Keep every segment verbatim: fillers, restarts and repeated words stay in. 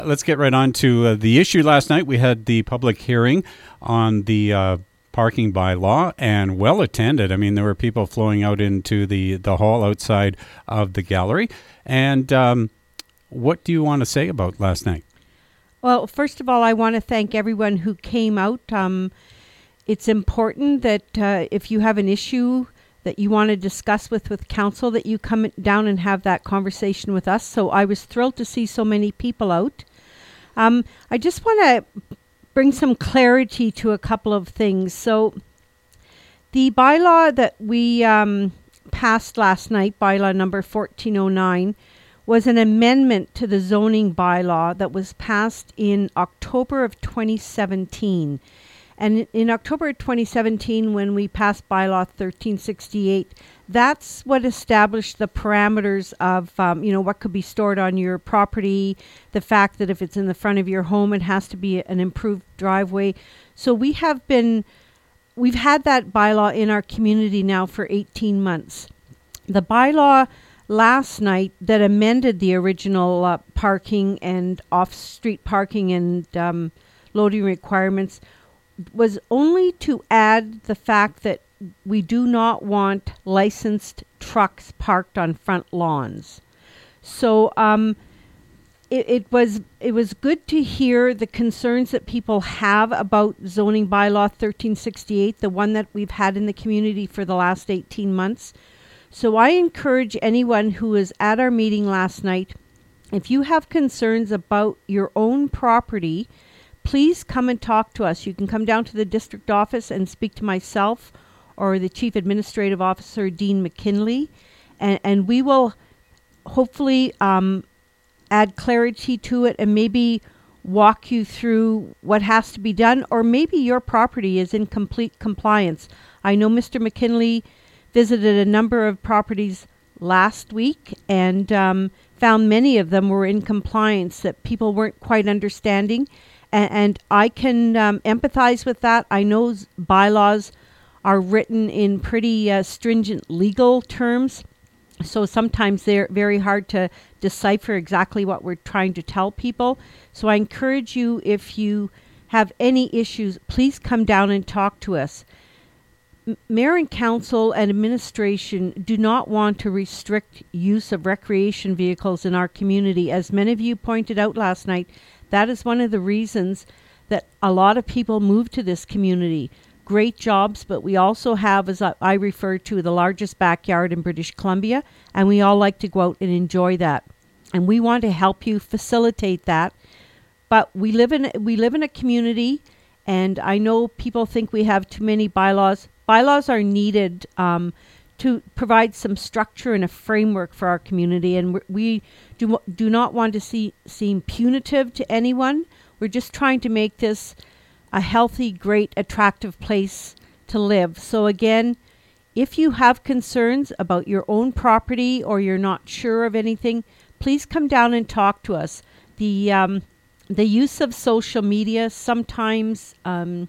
let's get right on to uh, the issue. Last night we had the public hearing on the uh, parking bylaw, and well attended. I mean, there were people flowing out into the, the hall outside of the gallery. And um, what do you want to say about last night? Well, first of all, I want to thank everyone who came out. Um, it's important that uh, if you have an issue that you want to discuss with, with council, that you come down and have that conversation with us. So I was thrilled to see so many people out. Um, I just want to bring some clarity to a couple of things. So the bylaw that we um, passed last night, bylaw number fourteen oh nine, was an amendment to the zoning bylaw that was passed in October of twenty seventeen. And in October of twenty seventeen, when we passed bylaw thirteen sixty-eight, that's what established the parameters of, um, you know, what could be stored on your property, the fact that if it's in the front of your home, it has to be an improved driveway. So we have been, we've had that bylaw in our community now for eighteen months. The bylaw last night that amended the original uh, parking and off-street parking and um, loading requirements was only to add the fact that we do not want licensed trucks parked on front lawns. So um, it, it was it was good to hear the concerns that people have about zoning bylaw thirteen sixty-eight, the one that we've had in the community for the last eighteen months. So I encourage anyone who was at our meeting last night, if you have concerns about your own property, please come and talk to us. You can come down to the district office and speak to myself or the Chief Administrative Officer, Dean McKinley, and, and we will hopefully um, add clarity to it and maybe walk you through what has to be done, or maybe your property is in complete compliance. I know Mister McKinley visited a number of properties last week and um, found many of them were in compliance, that people weren't quite understanding. And, and I can um, empathize with that. I know z- bylaws are written in pretty uh, stringent legal terms, so sometimes they're very hard to decipher exactly what we're trying to tell people. So I encourage you, if you have any issues, please come down and talk to us. M- Mayor and Council and administration do not want to restrict use of recreation vehicles in our community. As many of you pointed out last night, that is one of the reasons that a lot of people move to this community. Great jobs, but we also have, as I, I refer to, the largest backyard in British Columbia, and we all like to go out and enjoy that. And we want to help you facilitate that. But we live in we live in a community, and I know people think we have too many bylaws. Bylaws are needed um, to provide some structure and a framework for our community, and we do, do not want to see seem punitive to anyone. We're just trying to make this a healthy, great, attractive place to live. So again, if you have concerns about your own property or you're not sure of anything, please come down and talk to us. The um, the use of social media sometimes um,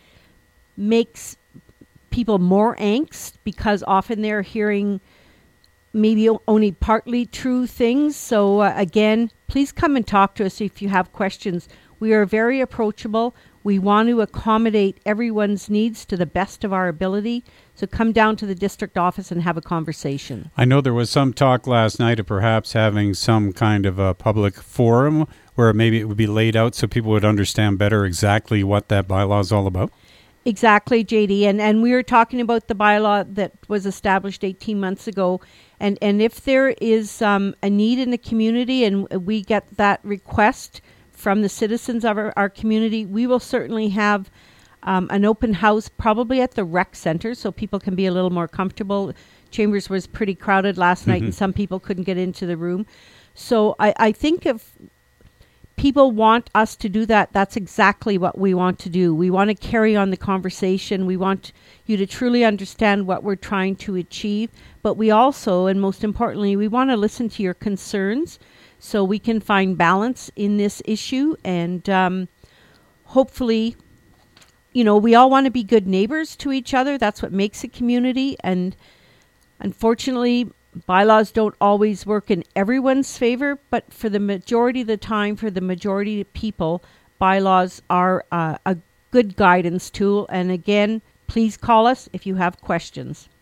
makes people more angst, because often they're hearing maybe only partly true things. So uh, again, please come and talk to us if you have questions. We are very approachable. We want to accommodate everyone's needs to the best of our ability. So come down to the district office and have a conversation. I know there was some talk last night of perhaps having some kind of a public forum where maybe it would be laid out so people would understand better exactly what that bylaw is all about. Exactly, J D. And and we were talking about the bylaw that was established eighteen months ago. And, and if there is um, a need in the community and we get that request from the citizens of our, our community, we will certainly have um, an open house, probably at the rec center, so people can be a little more comfortable. Chambers was pretty crowded last mm-hmm. night, and some people couldn't get into the room. So I, I think if people want us to do that, that's exactly what we want to do. We want to carry on the conversation. We want you to truly understand what we're trying to achieve. But we also, and most importantly, we want to listen to your concerns so we can find balance in this issue. And um, hopefully, you know, we all want to be good neighbors to each other. That's what makes a community. And unfortunately, bylaws don't always work in everyone's favor, but for the majority of the time, for the majority of people, bylaws are uh, a good guidance tool. And again, please call us if you have questions.